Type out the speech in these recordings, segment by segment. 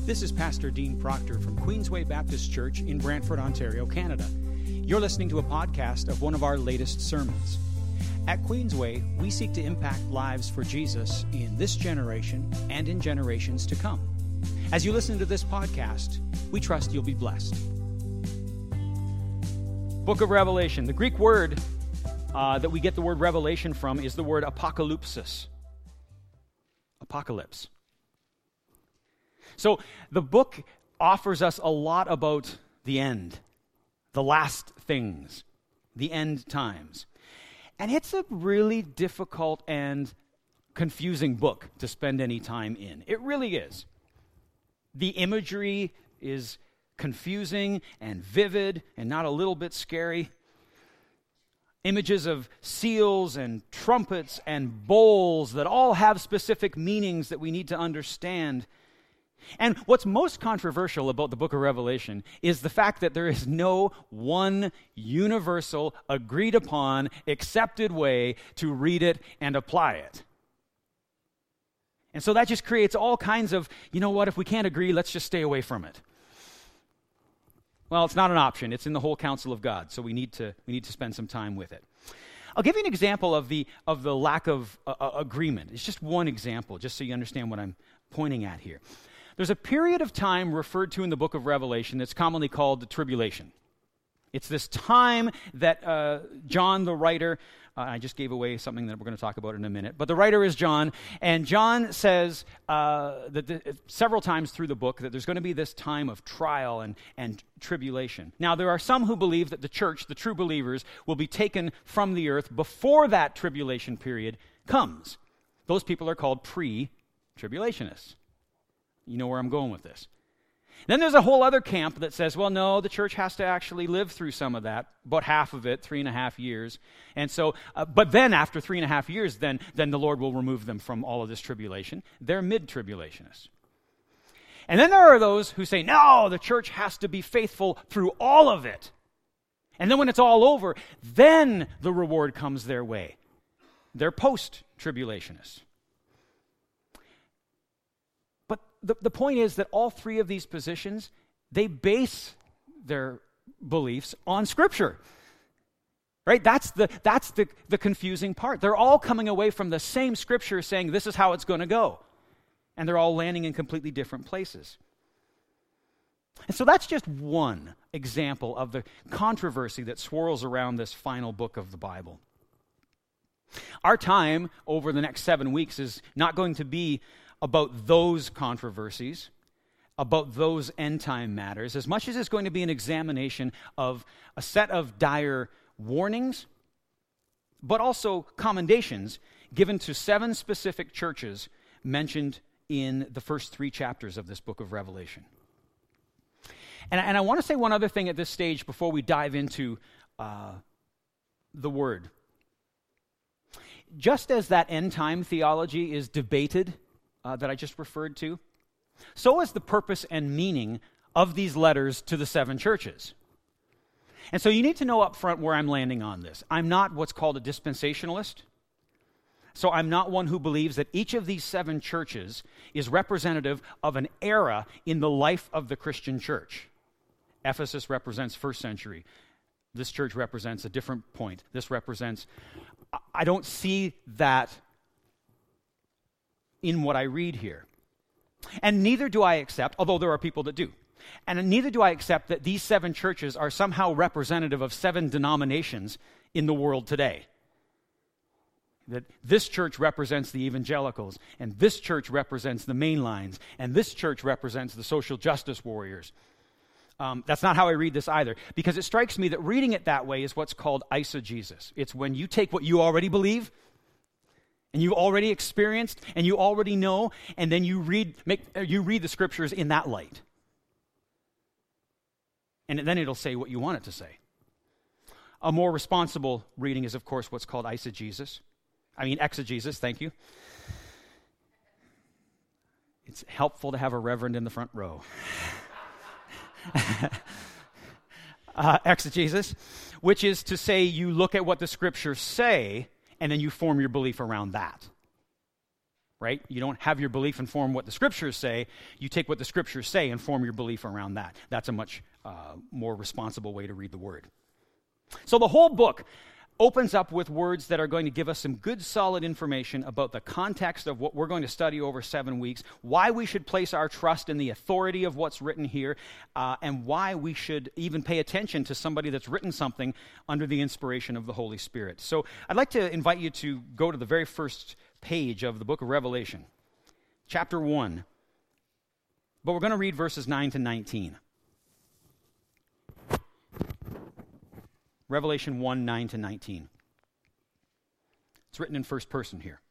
This is Pastor Dean Proctor from Queensway Baptist Church in Brantford, Ontario, Canada. You're listening to a podcast of one of our latest sermons. At Queensway, we seek to impact lives for Jesus in this generation and in generations to come. As you listen to this podcast, we trust you'll be blessed. Book of Revelation. The Greek word that we get the word revelation from is the word apocalypsis. Apocalypse. So the book offers us a lot about the end, the last things, the end times. And it's a really difficult and confusing book to spend any time in. It really is. The imagery is confusing and vivid and not a little bit scary. Images of seals and trumpets and bowls that all have specific meanings that we need to understand. And what's most controversial about the book of Revelation is the fact that there is no one universal, agreed upon, accepted way to read it and apply it. And so that just creates all kinds of, you know what, if we can't agree, let's just stay away from it. Well, it's not an option. It's in the whole counsel of God, so we need to spend some time with it. I'll give you an example of the lack of agreement. It's just one example, just so you understand what I'm pointing at here. There's a period of time referred to in the book of Revelation that's commonly called the tribulation. It's this time that John, the writer, I just gave away something that we're going to talk about in a minute, but the writer is John, and John says several times through the book that there's going to be this time of trial and tribulation. Now, there are some who believe that the church, the true believers, will be taken from the earth before that tribulation period comes. Those people are called pre-tribulationists. You know where I'm going with this. Then there's a whole other camp that says, well, no, the church has to actually live through some of that, about half of it, 3.5 years. And so, but then after 3.5 years, then the Lord will remove them from all of this tribulation. They're mid-tribulationists. And then there are those who say, no, the church has to be faithful through all of it. And then when it's all over, then the reward comes their way. They're post-tribulationists. The point is that all three of these positions, they base their beliefs on Scripture. Right? That's the confusing part. They're all coming away from the same Scripture saying this is how it's going to go. And they're all landing in completely different places. And so that's just one example of the controversy that swirls around this final book of the Bible. Our time over the next 7 weeks is not going to be about those controversies, about those end-time matters, as much as it's going to be an examination of a set of dire warnings, but also commendations given to 7 specific churches mentioned in the first 3 chapters of this book of Revelation. And I want to say one other thing at this stage before we dive into the Word. Just as that end-time theology is debated that I just referred to, so is the purpose and meaning of these letters to the 7 churches. And so you need to know up front where I'm landing on this. I'm not what's called a dispensationalist. So I'm not one who believes that each of these 7 churches is representative of an era in the life of the Christian church. Ephesus represents first century. This church represents a different point. This represents... I don't see that in what I read here. And neither do I accept, although there are people that do, and neither do I accept that these 7 churches are somehow representative of 7 denominations in the world today. That this church represents the evangelicals, and this church represents the mainlines, and this church represents the social justice warriors. That's not how I read this either, because it strikes me that reading it that way is what's called eisegesis. It's when you take what you already believe, and you already experienced, and you already know, and then you read the Scriptures in that light. And then it'll say what you want it to say. A more responsible reading is, of course, what's called exegesis, thank you. It's helpful to have a reverend in the front row. Exegesis, which is to say you look at what the Scriptures say, and then you form your belief around that. right? You don't have your belief inform what the Scriptures say. You take what the Scriptures say and form your belief around that. That's a much more responsible way to read the Word. So the whole book opens up with words that are going to give us some good, solid information about the context of what we're going to study over 7 weeks, why we should place our trust in the authority of what's written here, and why we should even pay attention to somebody that's written something under the inspiration of the Holy Spirit. So I'd like to invite you to go to the very first page of the book of Revelation, chapter 1. But we're going to read verses 9 to 19. Revelation 1, 9 to 19. It's written in first person here.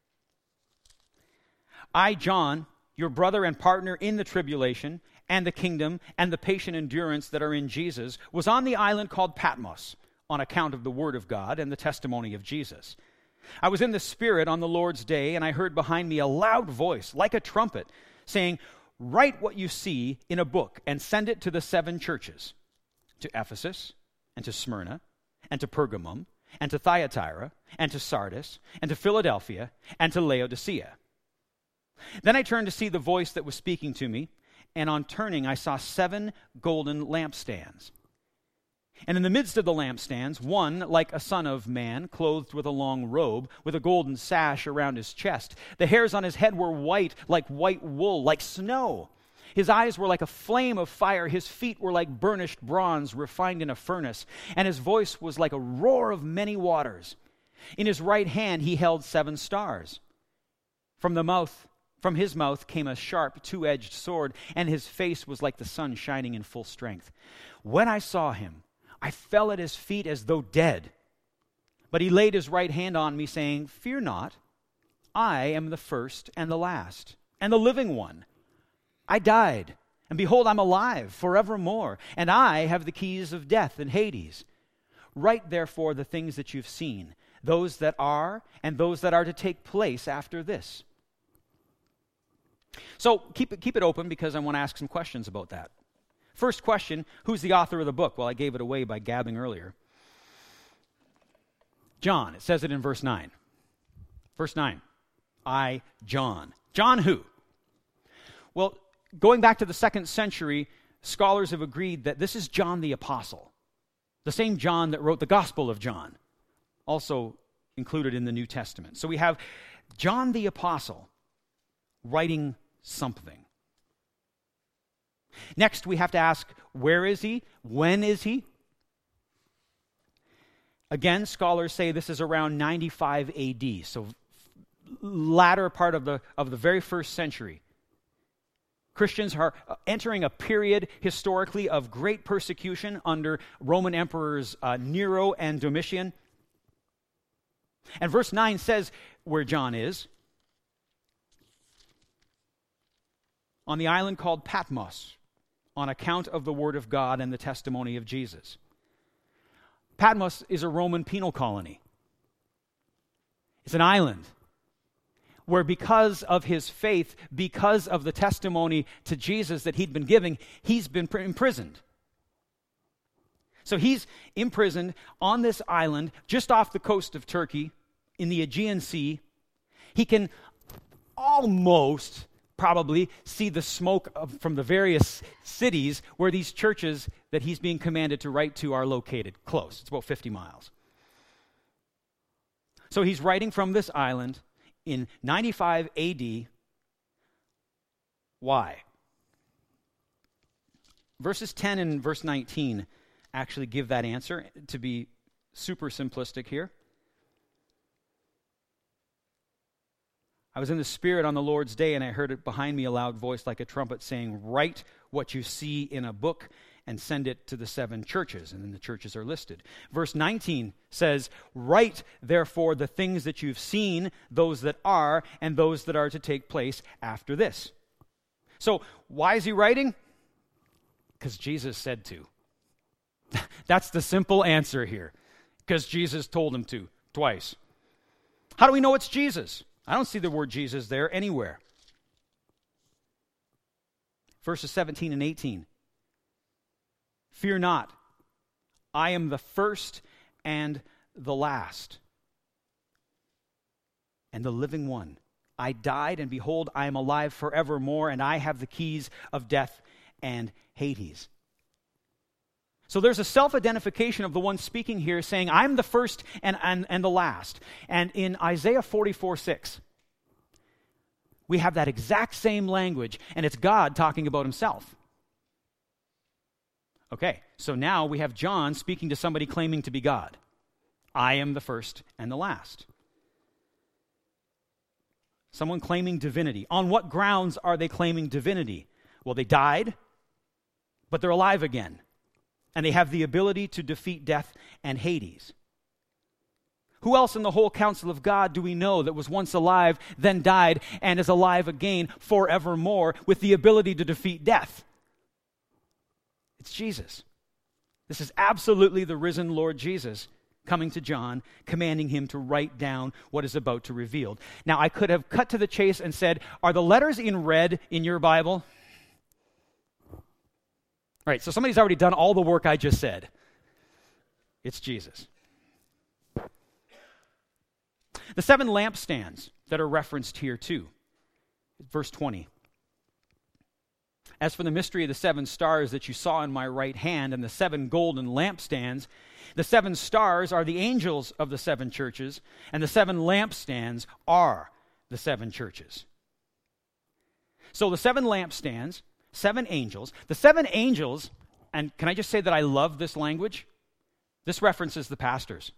I, John, your brother and partner in the tribulation and the kingdom and the patient endurance that are in Jesus, was on the island called Patmos on account of the word of God and the testimony of Jesus. I was in the Spirit on the Lord's day, and I heard behind me a loud voice, like a trumpet, saying, "Write what you see in a book and send it to the 7 churches, to Ephesus and to Smyrna, and to Pergamum, and to Thyatira, and to Sardis, and to Philadelphia, and to Laodicea." Then I turned to see the voice that was speaking to me, and on turning I saw 7 golden lampstands. And in the midst of the lampstands, one like a son of man, clothed with a long robe, with a golden sash around his chest. The hairs on his head were white, like white wool, like snow. His eyes were like a flame of fire. His feet were like burnished bronze refined in a furnace. And his voice was like a roar of many waters. In his right hand he held 7 stars. From his mouth came a sharp 2-edged sword, and his face was like the sun shining in full strength. When I saw him, I fell at his feet as though dead. But he laid his right hand on me, saying, "Fear not, I am the first and the last, and the living one. I died, and behold, I'm alive forevermore, and I have the keys of death and Hades. Write therefore the things that you've seen, those that are, and those that are to take place after this." So keep it open, because I want to ask some questions about that. First question, who's the author of the book? Well, I gave it away by gabbing earlier. John. It says it in verse 9. Verse 9. I, John. John who? Well, going back to the 2nd century, scholars have agreed that this is John the Apostle, the same John that wrote the Gospel of John, also included in the New Testament. So we have John the Apostle writing something. Next, we have to ask, where is he? When is he? Again, scholars say this is around 95 AD, so latter part of the very first century. Christians are entering a period historically of great persecution under Roman emperors Nero and Domitian. And verse 9 says where John is. On the island called Patmos, on account of the word of God and the testimony of Jesus. Patmos is a Roman penal colony. It's an island where, because of his faith, because of the testimony to Jesus that he'd been giving, he's been imprisoned. So he's imprisoned on this island just off the coast of Turkey in the Aegean Sea. He can almost probably see the smoke from the various cities where these churches that he's being commanded to write to are located. Close. It's about 50 miles. So he's writing from this island in 95 AD. Why? Verses 10 and verse 19 actually give that answer, to be super simplistic here. I was in the Spirit on the Lord's day, and I heard it behind me a loud voice like a trumpet saying, "Write what you see in a book and send it to the 7 churches." And then the churches are listed. Verse 19 says, "Write therefore the things that you've seen, those that are, and those that are to take place after this." So why is he writing? Because Jesus said to. That's the simple answer here. Because Jesus told him to, twice. How do we know it's Jesus? I don't see the word Jesus there anywhere. Verses 17 and 18. "Fear not, I am the first and the last, and the living one. I died, and behold, I am alive forevermore, and I have the keys of death and Hades. So there's a self-identification of the one speaking here saying, I'm the first and the last. And in Isaiah 44:6, we have that exact same language, and it's God talking about himself. Okay, so now we have John speaking to somebody claiming to be God. I am the first and the last. Someone claiming divinity. On what grounds are they claiming divinity? Well, they died, but they're alive again. And they have the ability to defeat death and Hades. Who else in the whole counsel of God do we know that was once alive, then died, and is alive again forevermore with the ability to defeat death? It's Jesus. This is absolutely the risen Lord Jesus coming to John, commanding him to write down what is about to be revealed. Now, I could have cut to the chase and said, are the letters in red in your Bible? All right, so somebody's already done all the work I just said. It's Jesus. The 7 lampstands that are referenced here too. Verse 20. As for the mystery of the 7 stars that you saw in my right hand and the 7 golden lampstands, the 7 stars are the angels of the 7 churches, and the 7 lampstands are the 7 churches. So the 7 lampstands, 7 angels. The 7 angels, and can I just say that I love this language? This references the pastors.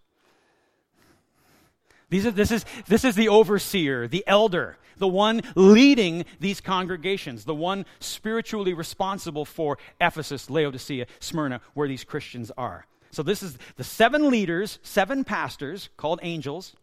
This is the overseer, the elder, the one leading these congregations, the one spiritually responsible for Ephesus, Laodicea, Smyrna, where these Christians are. So this is the 7 leaders, 7 pastors, called angels,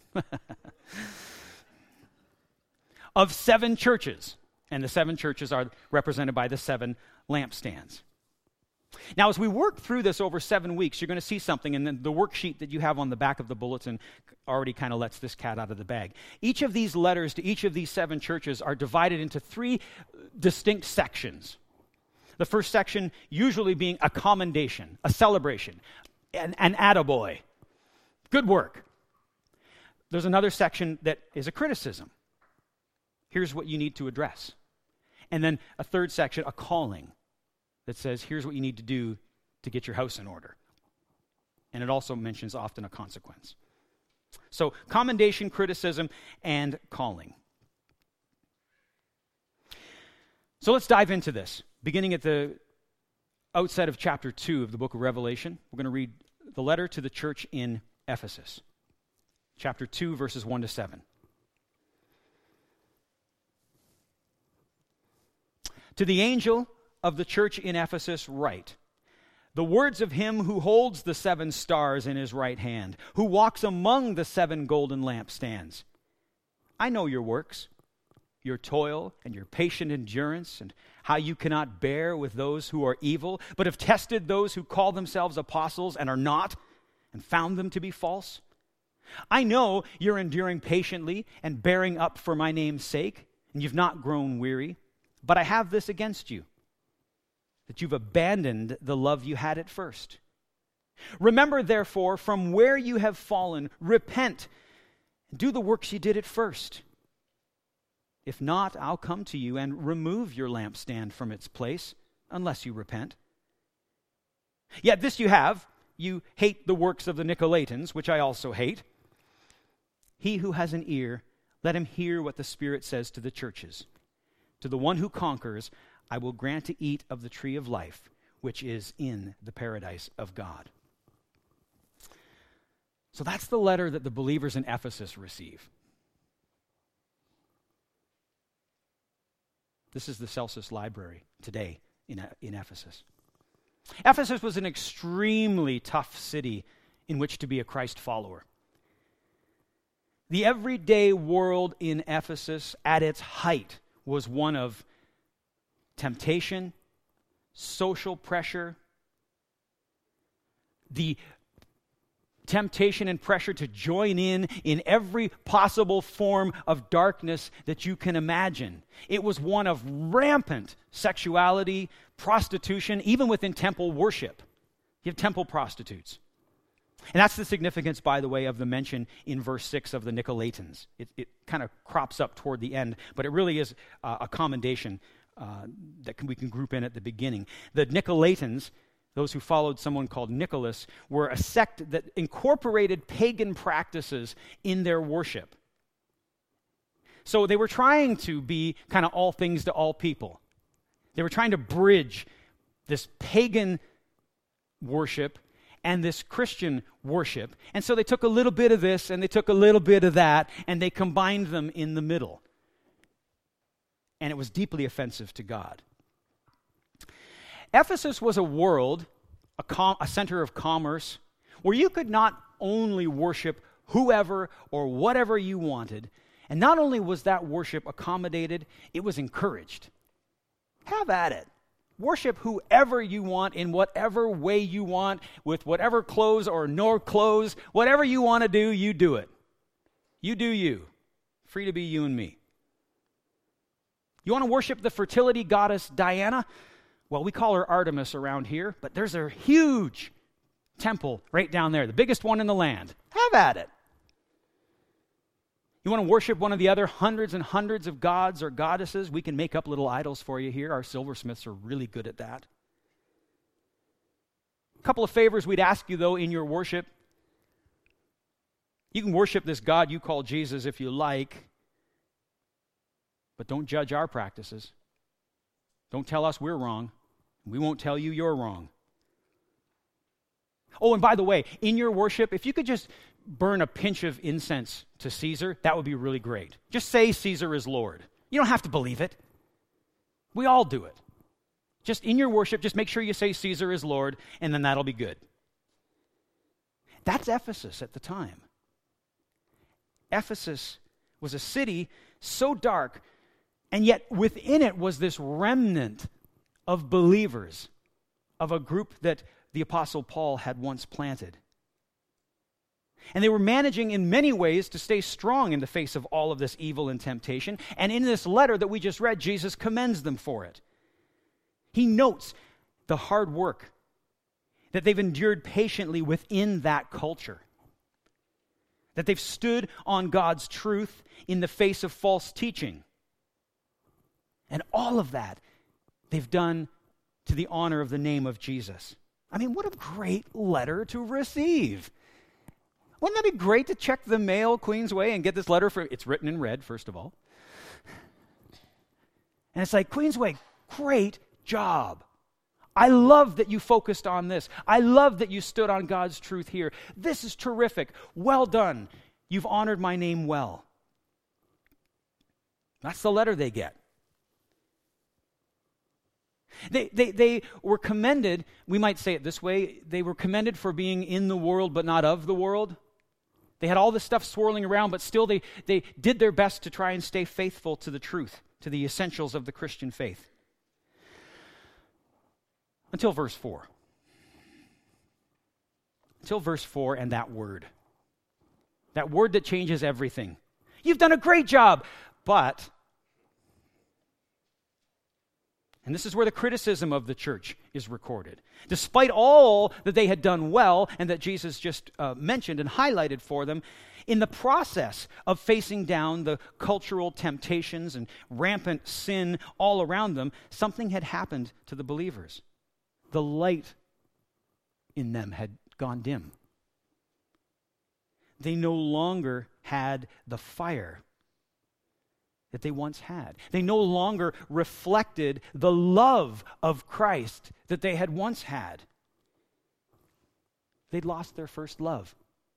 of 7 churches. And the 7 churches are represented by the 7 lampstands. Now, as we work through this over 7 weeks, you're going to see something, and then the worksheet that you have on the back of the bulletin already kind of lets this cat out of the bag. Each of these letters to each of these 7 churches are divided into 3 distinct sections. The first section usually being a commendation, a celebration, an attaboy. Good work. There's another section that is a criticism. Here's what you need to address. And then a third section, a calling, that says, here's what you need to do to get your house in order. And it also mentions often a consequence. So, commendation, criticism, and calling. So let's dive into this. Beginning at the outset of chapter 2 of the book of Revelation, we're going to read the letter to the church in Ephesus. Chapter 2, verses 1 to 7. To the angel of the church in Ephesus write, the words of him who holds the 7 stars in his right hand, who walks among the 7 golden lampstands. I know your works, your toil and your patient endurance, and how you cannot bear with those who are evil, but have tested those who call themselves apostles and are not, and found them to be false. I know you're enduring patiently and bearing up for my name's sake, and you've not grown weary, but I have this against you, that you've abandoned the love you had at first. Remember, therefore, from where you have fallen, repent, and do the works you did at first. If not, I'll come to you and remove your lampstand from its place, unless you repent. Yet this you have, you hate the works of the Nicolaitans, which I also hate. He who has an ear, let him hear what the Spirit says to the churches. To the one who conquers, I will grant to eat of the tree of life, which is in the paradise of God. So that's the letter that the believers in Ephesus receive. This is the Celsus Library today in Ephesus. Ephesus was an extremely tough city in which to be a Christ follower. The everyday world in Ephesus at its height was one of temptation, social pressure, the temptation and pressure to join in every possible form of darkness that you can imagine. It was one of rampant sexuality, prostitution, even within temple worship. You have temple prostitutes. And that's the significance, by the way, of the mention in verse 6 of the Nicolaitans. It kind of crops up toward the end, but it really is a commendation we can group in at the beginning. The Nicolaitans, those who followed someone called Nicholas, were a sect that incorporated pagan practices in their worship. So they were trying to be kind of all things to all people. They were trying to bridge this pagan worship and this Christian worship. And so they took a little bit of this and they took a little bit of that and they combined them in the middle. And it was deeply offensive to God. Ephesus was a world, a center of commerce, where you could not only worship whoever or whatever you wanted, and not only was that worship accommodated, it was encouraged. Have at it. Worship whoever you want in whatever way you want, with whatever clothes or no clothes. Whatever you want to do, you do it. You do you. Free to be you and me. You want to worship the fertility goddess Diana? Well, we call her Artemis around here, but there's a huge temple right down there, the biggest one in the land. Have at it. You want to worship one of the other hundreds and hundreds of gods or goddesses? We can make up little idols for you here. Our silversmiths are really good at that. A couple of favors we'd ask you, though, in your worship. You can worship this God you call Jesus if you like, but don't judge our practices. Don't tell us we're wrong. We won't tell you you're wrong. Oh, and by the way, in your worship, if you could just burn a pinch of incense to Caesar, that would be really great. Just say Caesar is Lord. You don't have to believe it. We all do it. Just in your worship, just make sure you say Caesar is Lord, and then that'll be good. That's Ephesus at the time. Ephesus was a city so dark, and yet within it was this remnant of believers, of a group that the Apostle Paul had once planted. And they were managing in many ways to stay strong in the face of all of this evil and temptation. And in this letter that we just read, Jesus commends them for it. He notes the hard work that they've endured patiently within that culture. That they've stood on God's truth in the face of false teaching. And all of that they've done to the honor of the name of Jesus. I mean, what a great letter to receive. Wouldn't that be great to check the mail Queensway and get this letter it's written in red, first of all. And it's like, Queensway, great job. I love that you focused on this. I love that you stood on God's truth here. This is terrific. Well done. You've honored my name well. That's the letter they get. They were commended, we might say it this way, they were commended for being in the world but not of the world. They had all this stuff swirling around, but still they did their best to try and stay faithful to the truth, to the essentials of the Christian faith. Until verse 4. Until verse 4 and that word. That word that changes everything. You've done a great job, but... And this is where the criticism of the church is recorded. Despite all that they had done well and that Jesus just mentioned and highlighted for them, in the process of facing down the cultural temptations and rampant sin all around them, something had happened to the believers. The light in them had gone dim. They no longer had the fire that they once had. They no longer reflected the love of Christ that they had once had. They'd lost their first love.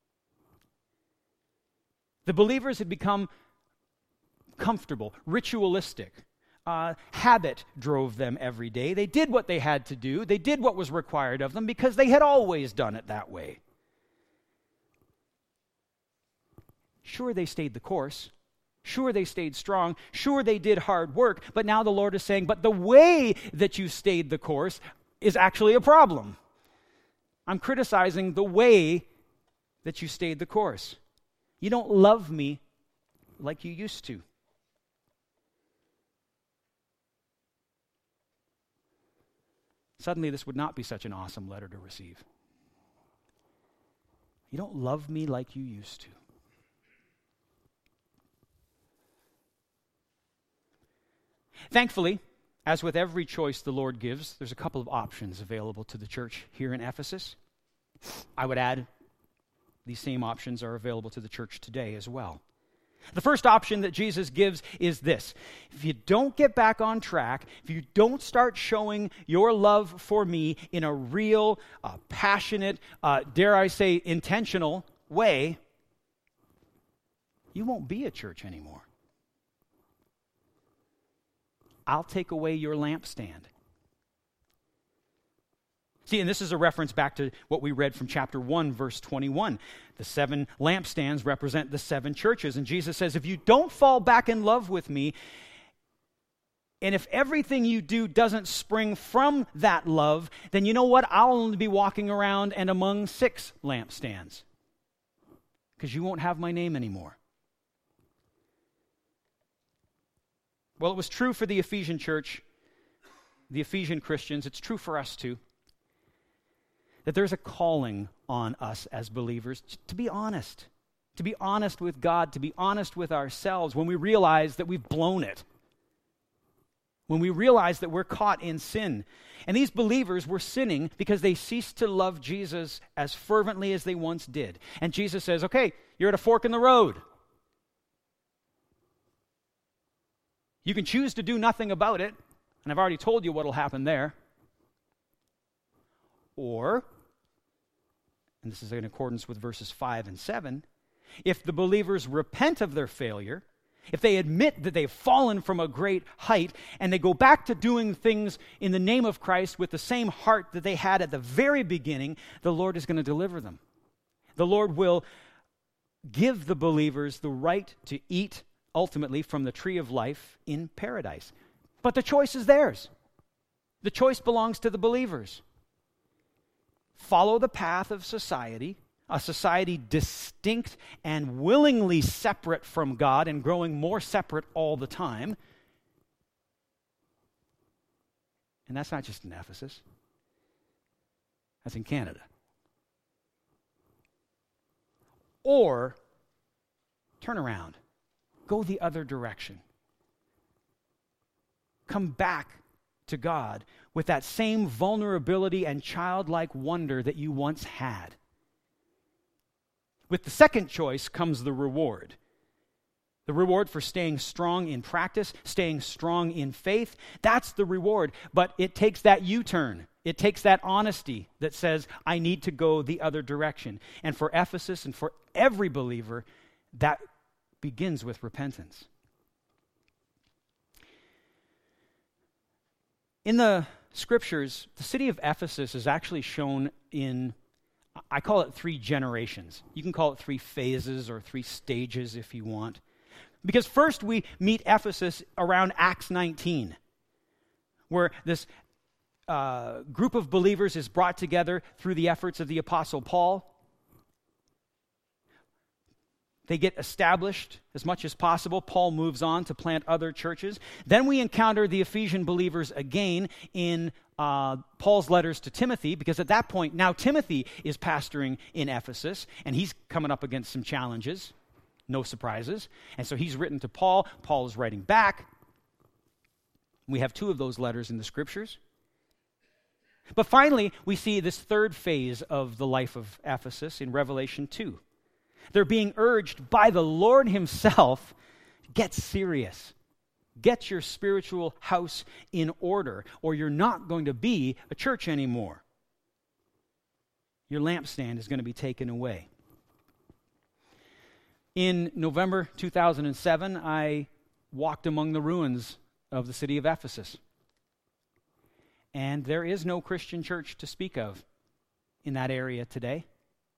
The believers had become comfortable, ritualistic. Habit drove them every day. They did what they had to do. They did what was required of them because they had always done it that way. Sure, they stayed the course. Sure, they stayed strong. Sure, they did hard work. But now the Lord is saying, but the way that you stayed the course is actually a problem. I'm criticizing the way that you stayed the course. You don't love me like you used to. Suddenly, this would not be such an awesome letter to receive. You don't love me like you used to. Thankfully, as with every choice the Lord gives, there's a couple of options available to the church here in Ephesus. I would add, these same options are available to the church today as well. The first option that Jesus gives is this. If you don't get back on track, if you don't start showing your love for me in a real, passionate, dare I say, intentional way, you won't be a church anymore. I'll take away your lampstand. See, and this is a reference back to what we read from chapter 1, verse 21. The 7 lampstands represent the 7 churches. And Jesus says, if you don't fall back in love with me, and if everything you do doesn't spring from that love, then you know what? I'll only be walking around and among 6 lampstands. Because you won't have my name anymore. Well, it was true for the Ephesian church, the Ephesian Christians. It's true for us too. That there's a calling on us as believers to be honest with God, to be honest with ourselves when we realize that we've blown it, when we realize that we're caught in sin. And these believers were sinning because they ceased to love Jesus as fervently as they once did. And Jesus says, okay, you're at a fork in the road. You can choose to do nothing about it, and I've already told you what will happen there. Or, and this is in accordance with verses 5 and 7, if the believers repent of their failure, if they admit that they've fallen from a great height, and they go back to doing things in the name of Christ with the same heart that they had at the very beginning, the Lord is going to deliver them. The Lord will give the believers the right to eat ultimately from the tree of life in paradise. But the choice is theirs. The choice belongs to the believers. Follow the path of society, a society distinct and willingly separate from God and growing more separate all the time. And that's not just in Ephesus. That's in Canada. Or turn around. Go the other direction. Come back to God with that same vulnerability and childlike wonder that you once had. With the second choice comes the reward. The reward for staying strong in practice, staying strong in faith. That's the reward. But it takes that U-turn. It takes that honesty that says, I need to go the other direction. And for Ephesus and for every believer, that begins with repentance. In the scriptures, the city of Ephesus is actually shown in, I call it 3 generations. You can call it 3 phases or 3 stages if you want. Because first we meet Ephesus around Acts 19, where this group of believers is brought together through the efforts of the Apostle Paul. They get established as much as possible. Paul moves on to plant other churches. Then we encounter the Ephesian believers again in Paul's letters to Timothy, because at that point, now Timothy is pastoring in Ephesus, and he's coming up against some challenges. No surprises. And so he's written to Paul. Paul is writing back. We have 2 of those letters in the scriptures. But finally, we see this third phase of the life of Ephesus in Revelation 2. They're being urged by the Lord himself, get serious. Get your spiritual house in order, or you're not going to be a church anymore. Your lampstand is going to be taken away. In November 2007, I walked among the ruins of the city of Ephesus. And there is no Christian church to speak of in that area today.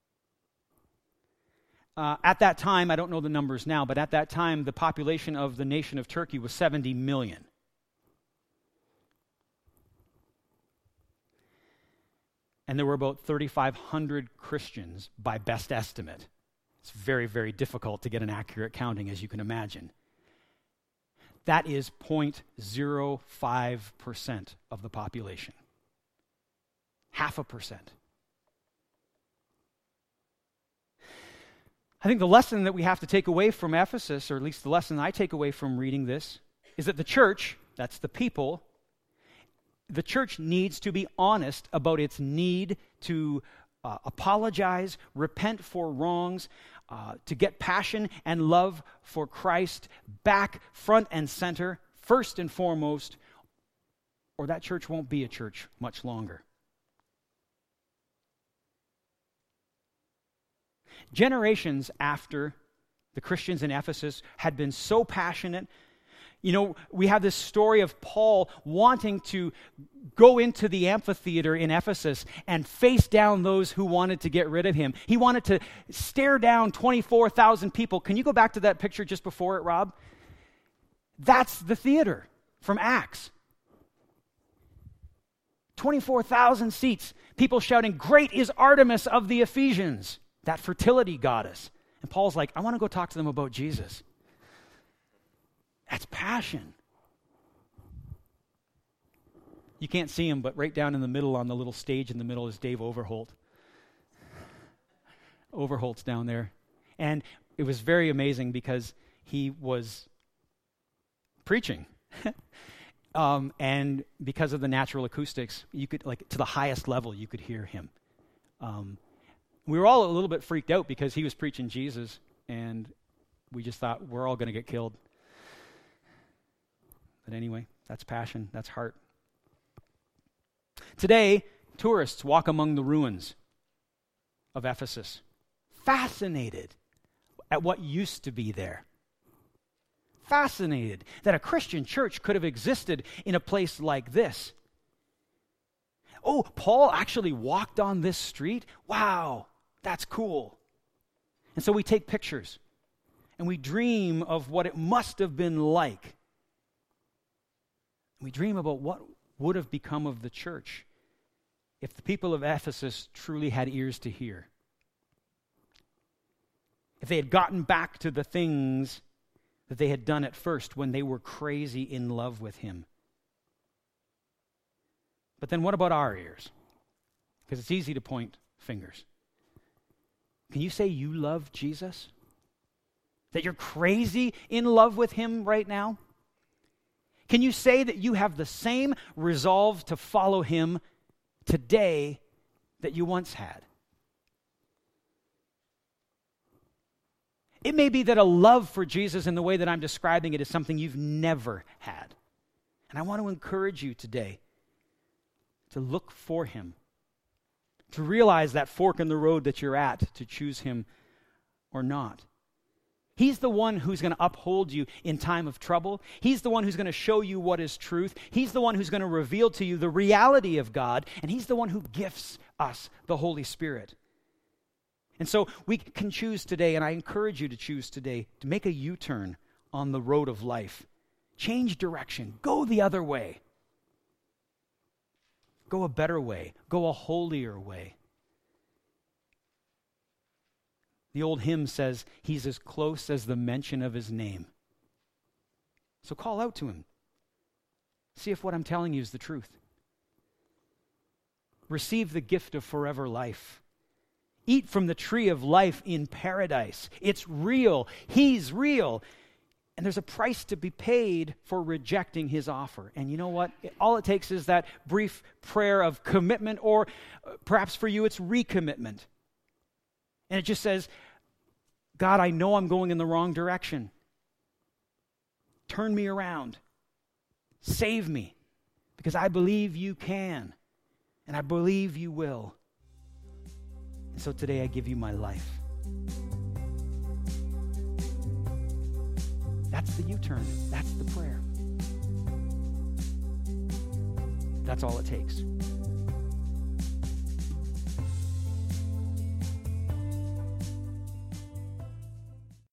At that time, I don't know the numbers now, but at that time, the population of the nation of Turkey was 70 million. And there were about 3,500 Christians by best estimate. It's very, very difficult to get an accurate counting, as you can imagine. That is 0.05% of the population. 0.5%. I think the lesson that we have to take away from Ephesus, or at least the lesson I take away from reading this, is that the church, that's the people, the church needs to be honest about its need to apologize, repent for wrongs, to get passion and love for Christ back front and center, first and foremost, or that church won't be a church much longer. Generations after the Christians in Ephesus had been so passionate, we have this story of Paul wanting to go into the amphitheater in Ephesus and face down those who wanted to get rid of him. He wanted to stare down 24,000 people. Can you go back to that picture just before it, Rob? That's the theater from Acts. 24,000 seats. People shouting, "Great is Artemis of the Ephesians," that fertility goddess. And Paul's like, I want to go talk to them about Jesus. That's passion. You can't see him, but right down in the middle on the little stage in the middle is Dave Overholt. Overholt's down there. And it was very amazing because he was preaching. And because of the natural acoustics, you could, to the highest level, you could hear him. We were all a little bit freaked out because he was preaching Jesus, and we just thought we're all going to get killed. But anyway, that's passion, that's heart. Today, tourists walk among the ruins of Ephesus, fascinated at what used to be there. Fascinated that a Christian church could have existed in a place like this. Oh, Paul actually walked on this street? Wow, that's cool. And so we take pictures and we dream of what it must have been like. We dream about what would have become of the church if the people of Ephesus truly had ears to hear. If they had gotten back to the things that they had done at first when they were crazy in love with him. But then what about our ears? Because it's easy to point fingers. Can you say you love Jesus? That you're crazy in love with him right now? Can you say that you have the same resolve to follow him today that you once had? It may be that a love for Jesus in the way that I'm describing it is something you've never had. And I want to encourage you today to look for him, to realize that fork in the road that you're at, to choose him or not. He's the one who's going to uphold you in time of trouble. He's the one who's going to show you what is truth. He's the one who's going to reveal to you the reality of God, and he's the one who gifts us the Holy Spirit. And so we can choose today, and I encourage you to choose today, to make a U-turn on the road of life. Change direction. Go the other way. Go a better way. Go a holier way. The old hymn says, he's as close as the mention of his name. So call out to him. See if what I'm telling you is the truth. Receive the gift of forever life. Eat from the tree of life in paradise. It's real. He's real. And there's a price to be paid for rejecting his offer. And you know what? All it takes is that brief prayer of commitment, or perhaps for you it's recommitment. And it just says, God, I know I'm going in the wrong direction. Turn me around. Save me. Because I believe you can. And I believe you will. And so today I give you my life. That's the U-turn. That's the prayer. That's all it takes.